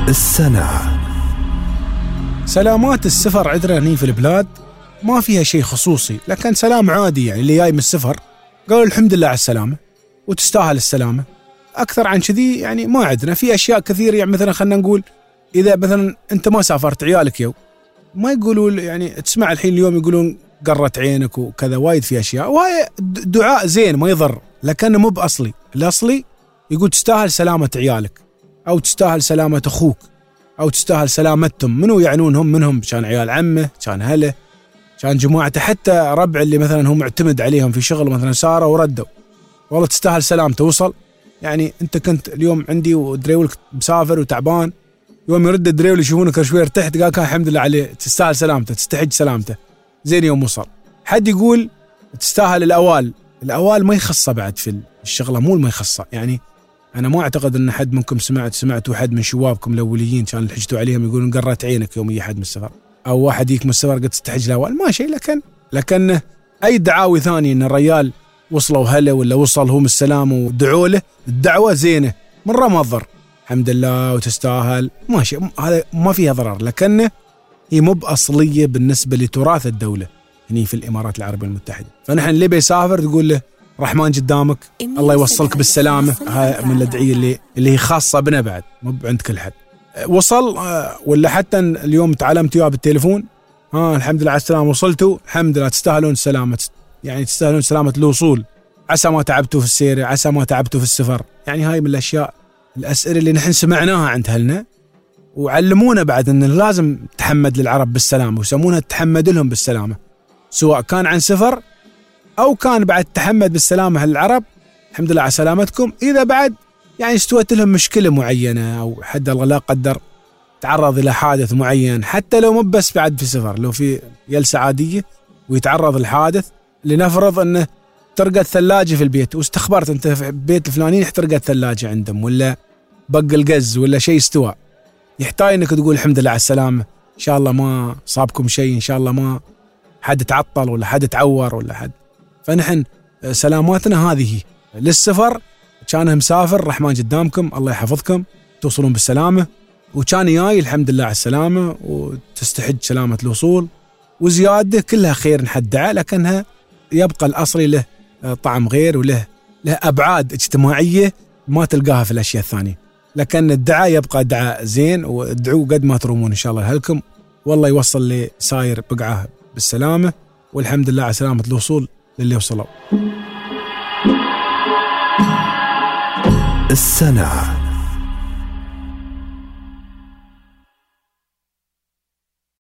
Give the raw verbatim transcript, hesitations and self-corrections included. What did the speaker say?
السنة. سلامات السفر عندنا هني في البلاد ما فيها شيء خصوصي، لكن سلام عادي، يعني اللي جاي من السفر قالوا الحمد لله على السلامة وتستاهل السلامة. أكثر عن كذي يعني ما عندنا. في أشياء كثير، يعني مثلا خلنا نقول إذا مثلا أنت ما سافرت عيالك يو ما يقولوا يعني تسمع الحين اليوم يقولون قرت عينك وكذا، وايد في أشياء، وهي دعاء زين ما يضر، لكنه مو بأصلي. الأصلي يقول تستاهل سلامة عيالك، أو تستاهل سلامة أخوك، أو تستاهل سلامتهم. منو يعنونهم؟ منهم كان عيال عمه، كان هله، كان جماعته، حتى ربع اللي مثلا هم معتمد عليهم في شغل مثلا سارة وردوا، والله تستاهل سلامته. وصل يعني أنت كنت اليوم عندي ودريولك مسافر وتعبان، يوم يرد الدريول يشوفونك شوي ارتحت، قال كان الحمد لله عليه، تستاهل سلامته، تستحج سلامته. زين يوم وصل حد يقول تستاهل الأوال. الأوال ما يخصه بعد في الشغلة، مو ما يخصه. يعني أنا ما أعتقد أن حد منكم سمعت سمعتوا حد من شبابكم الأوليين كان اللي حجتوا عليهم يقولون قرت عينك يوم يجي حد من السفر، أو واحد يك من السفر قد تستحج الأوال، ما شيء. لكن لكن أي دعاوي ثانية أن الرجال وصلوا هلا ولا وصل هم السلام ودعوا له، الدعوة زينة مرة ما تضر، الحمد لله وتستاهل، ماشي، هذا ما فيها ضرر. لكنه هي مو بأصلية بالنسبة لتراث الدولة هني في الإمارات العربية المتحدة. فنحن اللي بيسافر تقول له رحمن قدامك، الله يوصلك بالسلامة. هاي من الأدعية اللي اللي هي خاصة بنا بعد، مو عند كل حد. وصل ولا حتى اليوم تعلمت وياه بالتليفون، ها الحمد لله على السلامة، وصلتوا الحمد لله، تستاهلون السلامة، يعني تستاهلون سلامة الوصول، عسى ما تعبتوا في السير، عسى ما تعبتوا في السفر. يعني هاي من الأشياء الأسئلة اللي نحن سمعناها عند أهلنا، وعلمونا بعد أن لازم تحمد للعرب بالسلامة، ويسمونها تحمد لهم بالسلامة، سواء كان عن سفر أو كان بعد تحمد بالسلامة للعرب، الحمد لله على سلامتكم. إذا بعد يعني استوت لهم مشكلة معينة، أو حد الله لا قدر تعرض إلى حادث معين، حتى لو مو بس بعد في سفر، لو في جلسة عادية ويتعرض الحادث، لنفرض أنه ترقى الثلاجة في البيت، واستخبرت أنت في البيت الفلاني احترقت الثلاجة عندهم، ولا بق القز، ولا شيء استوى، يحتاج أنك تقول الحمد لله على السلامة، إن شاء الله ما صابكم شيء، إن شاء الله ما حد تعطل ولا حد تعور ولا حد. فنحن سلاماتنا هذه للسفر، كان مسافر رحمن قدامكم، الله يحفظكم، توصلون بالسلامة، وكان جاي الحمد لله على السلامة، وتستحج سلامة الوصول، وزيادة كلها خير نحدها، لكنها يبقى الأصلي له طعم غير، وله له أبعاد اجتماعية ما تلقاها في الأشياء الثانية. لكن الدعاء يبقى دعاء زين، وادعوا قد ما ترومون إن شاء الله لكم، والله يوصل لي ساير بقعة بالسلامة، والحمد لله على سلامة الوصول للي وصلوا. السنة.